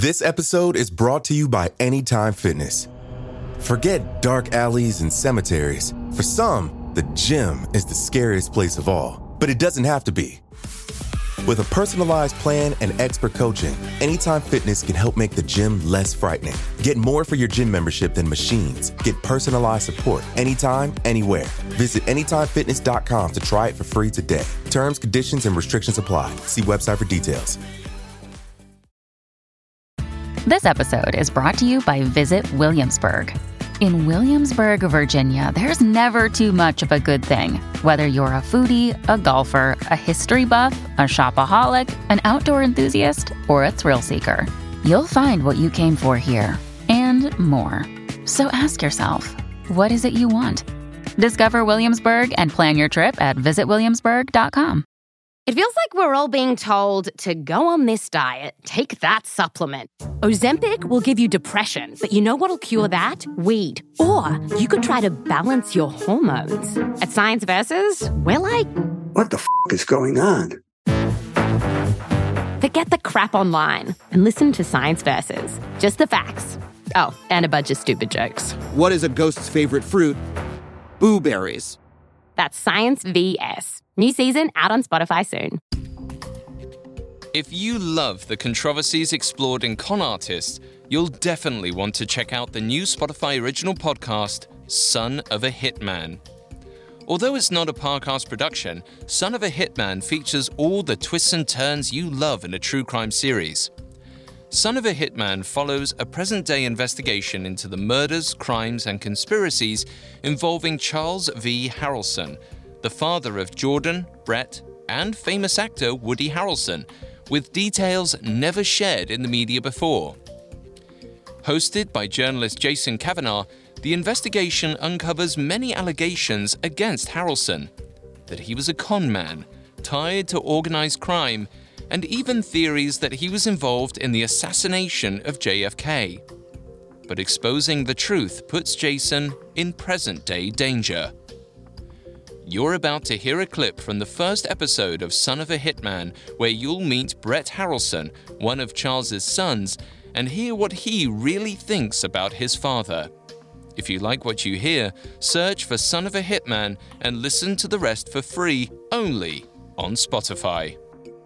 This episode is brought to you by Anytime Fitness. Forget dark alleys and cemeteries. For some, the gym is the scariest place of all, but it doesn't have to be. With a personalized plan and expert coaching, Anytime Fitness can help make the gym less frightening. Get more for your gym membership than machines. Get personalized support anytime, anywhere. Visit AnytimeFitness.com to try it for free today. Terms, conditions, and restrictions apply. See website for details. This episode is brought to you by Visit Williamsburg. In Williamsburg, Virginia, there's never too much of a good thing. Whether you're a foodie, a golfer, a history buff, a shopaholic, an outdoor enthusiast, or a thrill seeker, you'll find what you came for here and more. So ask yourself, what is it you want? Discover Williamsburg and plan your trip at visitwilliamsburg.com. It feels like we're all being told to go on this diet, take that supplement. Ozempic will give you depression, but you know what'll cure that? Weed. Or you could try to balance your hormones. At Science Versus, we're like, what the is going on? Forget the crap online and listen to Science Versus. Just the facts. Oh, and a bunch of stupid jokes. What is a ghost's favorite fruit? Blueberries. That's Science VS. New season out on Spotify soon. If you love the controversies explored in Con Artist, you'll definitely want to check out the new Spotify original podcast, Son of a Hitman. Although it's not a Parcast production, Son of a Hitman features all the twists and turns you love in a true crime series. Son of a Hitman follows a present-day investigation into the murders, crimes, and conspiracies involving Charles V. Harrelson, the father of Jordan, Brett, and famous actor Woody Harrelson, with details never shared in the media before. Hosted by journalist Jason Kavanaugh, the investigation uncovers many allegations against Harrelson, that he was a con man, tied to organized crime, and even theories that he was involved in the assassination of JFK. But exposing the truth puts Jason in present-day danger. You're about to hear a clip from the first episode of Son of a Hitman, where you'll meet Brett Harrelson, one of Charles's sons, and hear what he really thinks about his father. If you like what you hear, search for Son of a Hitman and listen to the rest for free only on Spotify.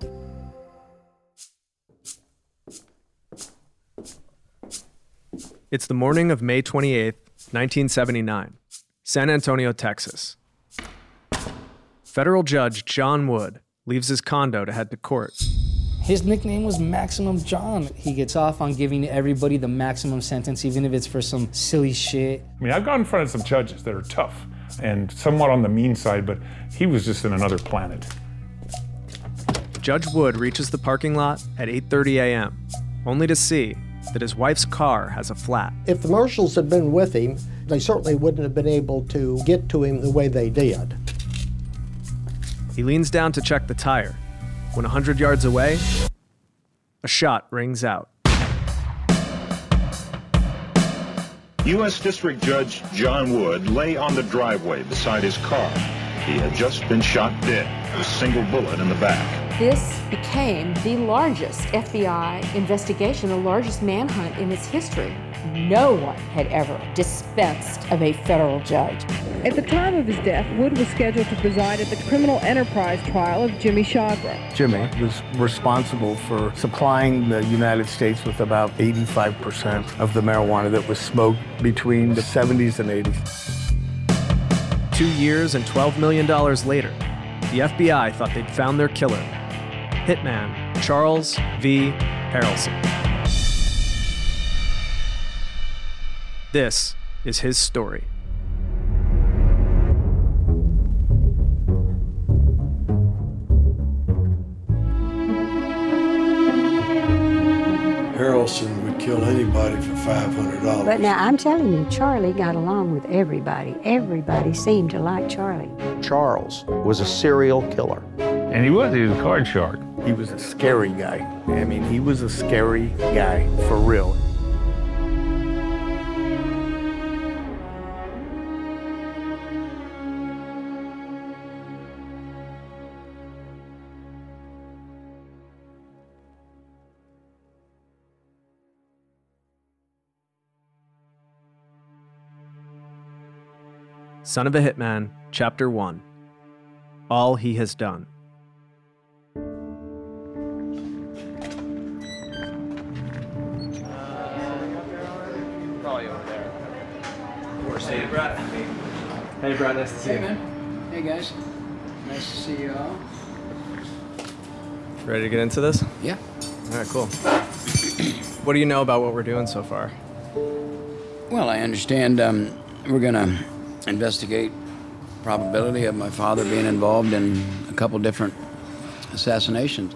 It's the morning of May 28th, 1979, San Antonio, Texas. Federal Judge John Wood leaves his condo to head to court. His nickname was Maximum John. He gets off on giving everybody the maximum sentence, even if it's for some silly shit. I mean, I've gone in front of some judges that are tough and somewhat on the mean side, but he was just in another planet. Judge Wood reaches the parking lot at 8:30 a.m., only to see that his wife's car has a flat. If the marshals had been with him, they certainly wouldn't have been able to get to him the way they did. He leans down to check the tire. When 100 yards away, a shot rings out. U.S. District Judge John Wood lay on the driveway beside his car. He had just been shot dead with a single bullet in the back. This became the largest FBI investigation, the largest manhunt in its history. No one had ever dispensed of a federal judge. At the time of his death, Wood was scheduled to preside at the criminal enterprise trial of Jimmy Chagra. Jimmy was responsible for supplying the United States with about 85% of the marijuana that was smoked between the 70s and 80s. 2 years and $12 million later, the FBI thought they'd found their killer, hitman Charles V. Harrelson. This is his story. Harrelson would kill anybody for $500. But now I'm telling you, Charlie got along with everybody. Everybody seemed to like Charlie. Charles was a serial killer. And he was a card shark. He was a scary guy. I mean, he was a scary guy, for real. Son of a Hitman, Chapter 1. All He Has Done. Probably over there. Hey, Brett. Hey, Brett, nice to see you. Hey, man. Hey, guys. Nice to see you all. Ready to get into this? Yeah. All right, cool. What do you know about what we're doing so far? Well, I understand we're going to investigate probability of my father being involved in a couple different assassinations.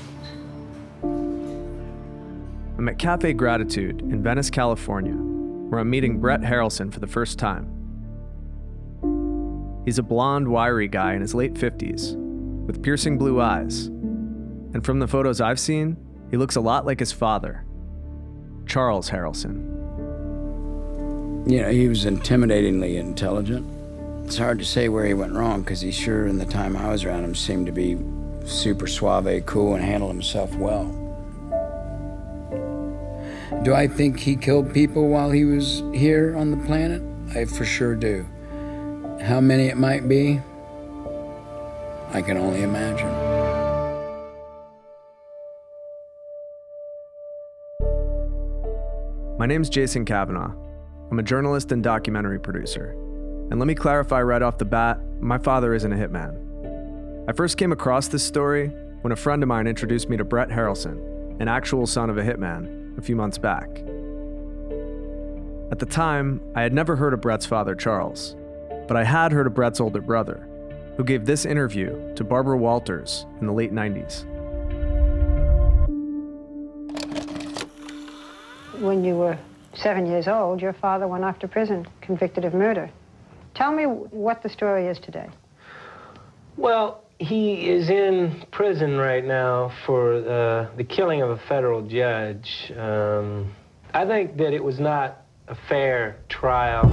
I'm at Cafe Gratitude in Venice, California, where I'm meeting Brett Harrelson for the first time. He's a blonde, wiry guy in his late 50s, with piercing blue eyes. And from the photos I've seen, he looks a lot like his father, Charles Harrelson. You know, he was intimidatingly intelligent. It's hard to say where he went wrong, because he sure, in the time I was around him, seemed to be super suave, cool, and handled himself well. Do I think he killed people while he was here on the planet? I for sure do. How many it might be, I can only imagine. My name's Jason Kavanaugh. I'm a journalist and documentary producer. And let me clarify right off the bat, my father isn't a hitman. I first came across this story when a friend of mine introduced me to Brett Harrelson, an actual son of a hitman, a few months back. At the time, I had never heard of Brett's father, Charles, but I had heard of Brett's older brother, who gave this interview to Barbara Walters in the late 90s. When you were 7 years old, your father went off to prison, convicted of murder. Tell me what the story is today. Well, he is in prison right now for the killing of a federal judge. I think that it was not a fair trial.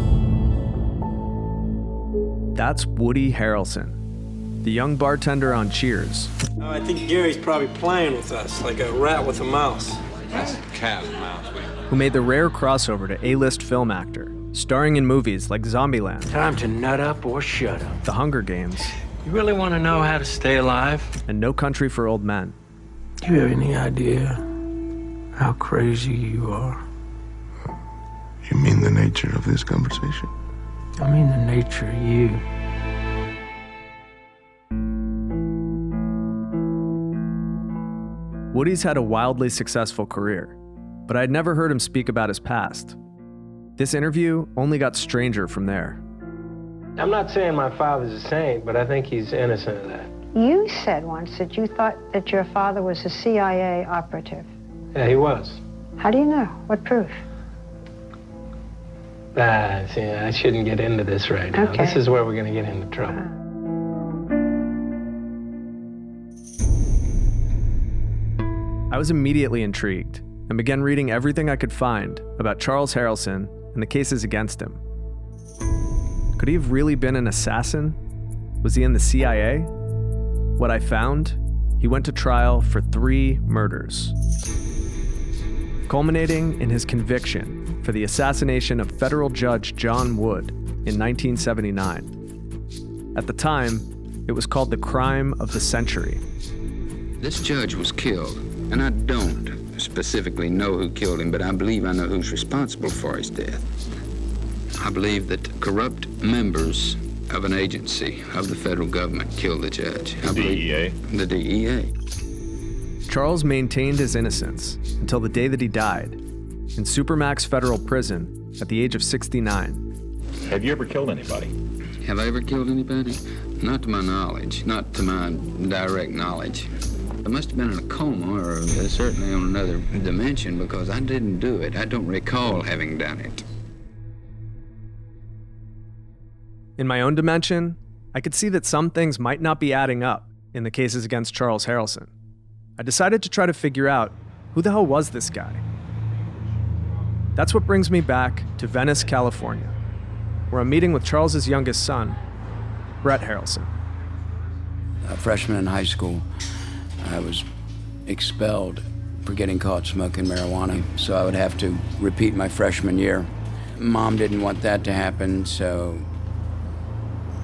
That's Woody Harrelson, the young bartender on Cheers. I think Gary's probably playing with us, like a rat with a mouse. That's a cat and mouse. Who made the rare crossover to A-list film actor, starring in movies like Zombieland. Time to nut up or shut up. The Hunger Games. You really want to know how to stay alive? And No Country for Old Men. Do you have any idea how crazy you are? You mean the nature of this conversation? I mean the nature of you. Woody's had a wildly successful career, but I'd never heard him speak about his past. This interview only got stranger from there. I'm not saying my father's a saint, but I think he's innocent of that. You said once that you thought that your father was a CIA operative. Yeah, he was. How do you know? What proof? See, I shouldn't get into this right now. Okay. This is where we're going to get into trouble. I was immediately intrigued and began reading everything I could find about Charles Harrelson and the cases against him. Could he have really been an assassin? Was he in the CIA? What I found, he went to trial for 3 murders, culminating in his conviction for the assassination of federal judge John Wood in 1979. At the time, it was called the crime of the century. This judge was killed, and I don't specifically know who killed him, but I believe I know who's responsible for his death. I believe that corrupt members of an agency of the federal government killed the judge. The DEA? The DEA. Charles maintained his innocence until the day that he died in Supermax Federal Prison at the age of 69. Have you ever killed anybody? Have I ever killed anybody? Not to my knowledge, not to my direct knowledge. I must have been in a coma or certainly on another dimension because I didn't do it. I don't recall having done it. In my own dimension, I could see that some things might not be adding up in the cases against Charles Harrelson. I decided to try to figure out who the hell was this guy. That's what brings me back to Venice, California, where I'm meeting with Charles's youngest son, Brett Harrelson. A freshman in high school, I was expelled for getting caught smoking marijuana, so I would have to repeat my freshman year. Mom didn't want that to happen, so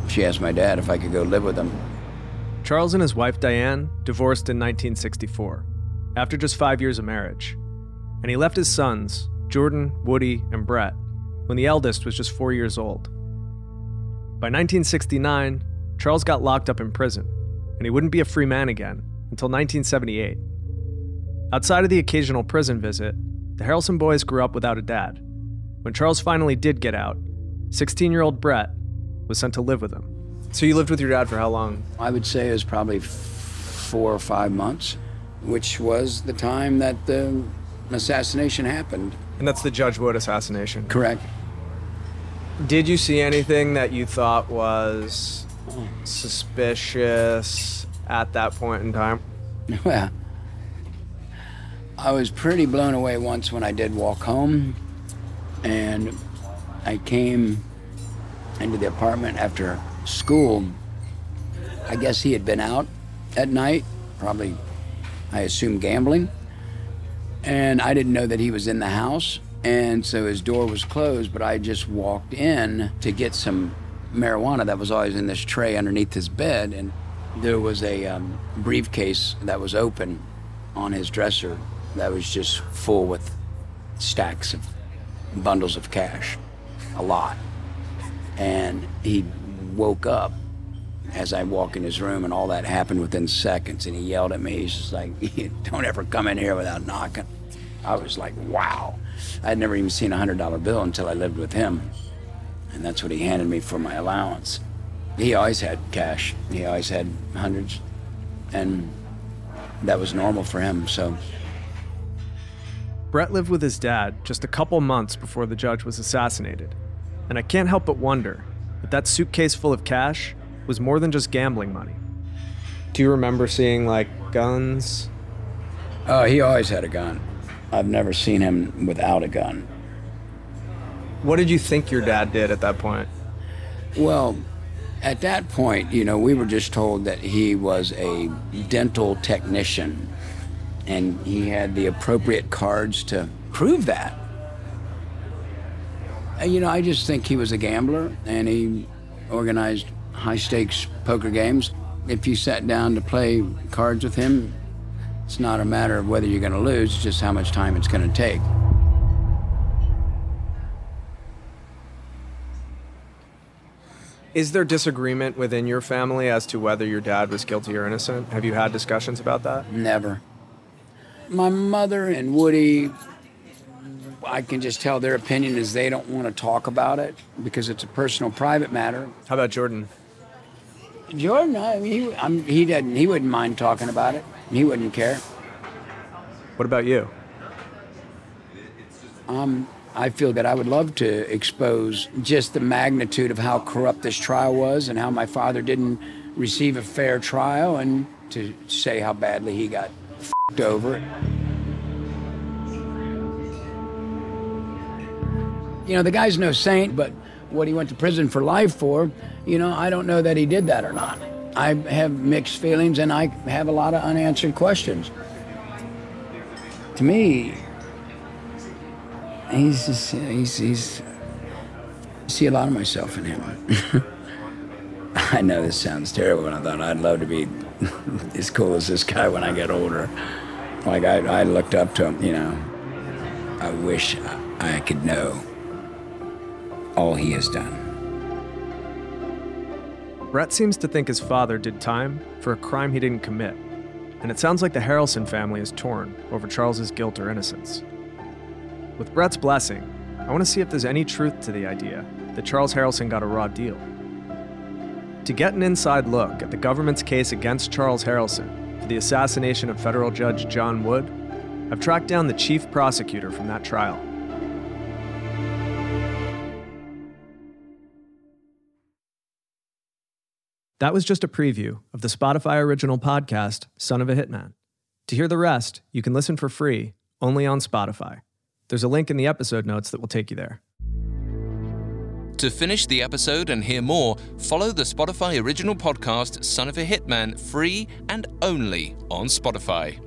She asked my dad if I could go live with him. Charles and his wife Diane divorced in 1964, after just 5 years of marriage. And he left his sons, Jordan, Woody, and Brett, when the eldest was just 4 years old. By 1969, Charles got locked up in prison, and he wouldn't be a free man again until 1978. Outside of the occasional prison visit, the Harrelson boys grew up without a dad. When Charles finally did get out, 16-year-old Brett was sent to live with him. So you lived with your dad for how long? I would say it was probably 4 or 5 months, which was the time that the assassination happened. And that's the Judge Wood assassination? Correct. Did you see anything that you thought was suspicious at that point in time? Well, I was pretty blown away once when I did walk home, and I came into the apartment after school. I guess he had been out at night, probably, I assume, gambling, and I didn't know that he was in the house, and so his door was closed, but I just walked in to get some marijuana that was always in this tray underneath his bed, and there was a briefcase that was open on his dresser that was just full with stacks of bundles of cash, a lot. And he woke up as I walk in his room, and all that happened within seconds, and he yelled at me. He's just like, "Don't ever come in here without knocking." I was like, wow. I'd never even seen a $100 bill until I lived with him, and that's what he handed me for my allowance. He always had cash. He always had hundreds, and that was normal for him, so. Brett lived with his dad just a couple months before the judge was assassinated, and I can't help but wonder if that suitcase full of cash was more than just gambling money. Do you remember seeing, like, guns? Oh, he always had a gun. I've never seen him without a gun. What did you think your dad did at that point? Well, at that point, you know, we were just told that he was a dental technician, and he had the appropriate cards to prove that. And, you know, I just think he was a gambler, and he organized high-stakes poker games. If you sat down to play cards with him, it's not a matter of whether you're going to lose, it's just how much time it's going to take. Is there disagreement within your family as to whether your dad was guilty or innocent? Have you had discussions about that? Never. My mother and Woody, I can just tell their opinion is they don't want to talk about it because it's a personal, private matter. How about Jordan? Jordan, he wouldn't mind talking about it. He wouldn't care. What about you? I feel that I would love to expose just the magnitude of how corrupt this trial was and how my father didn't receive a fair trial, and to say how badly he got f***ed over. You know, the guy's no saint, but what he went to prison for life for, you know, I don't know that he did that or not. I have mixed feelings, and I have a lot of unanswered questions. To me, he's I see a lot of myself in him. I know this sounds terrible, and I thought I'd love to be as cool as this guy when I get older. Like, I looked up to him, you know. I wish I could know all he has done. Brett seems to think his father did time for a crime he didn't commit, and it sounds like the Harrelson family is torn over Charles's guilt or innocence. With Brett's blessing, I want to see if there's any truth to the idea that Charles Harrelson got a raw deal. To get an inside look at the government's case against Charles Harrelson for the assassination of federal judge John Wood, I've tracked down the chief prosecutor from that trial. That was just a preview of the Spotify original podcast, Son of a Hitman. To hear the rest, you can listen for free, only on Spotify. There's a link in the episode notes that will take you there. To finish the episode and hear more, follow the Spotify original podcast, Son of a Hitman, free and only on Spotify.